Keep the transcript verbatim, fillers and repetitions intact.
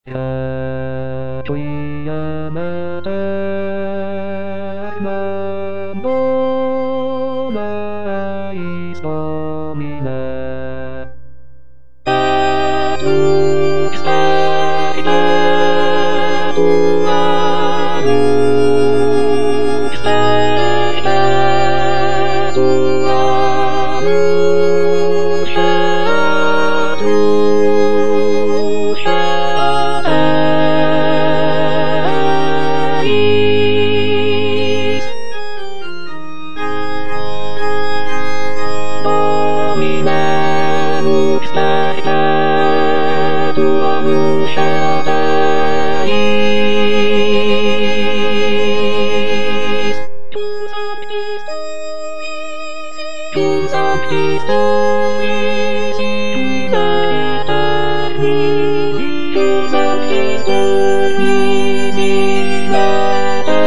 Ja, czujemy tak nam dole i wspominę. Według swej według swej Dominenus perpetuum Deis. Tu sanctis tuis, tu sanctis tuis, tu sanctis tuis, tu sanctis tuis,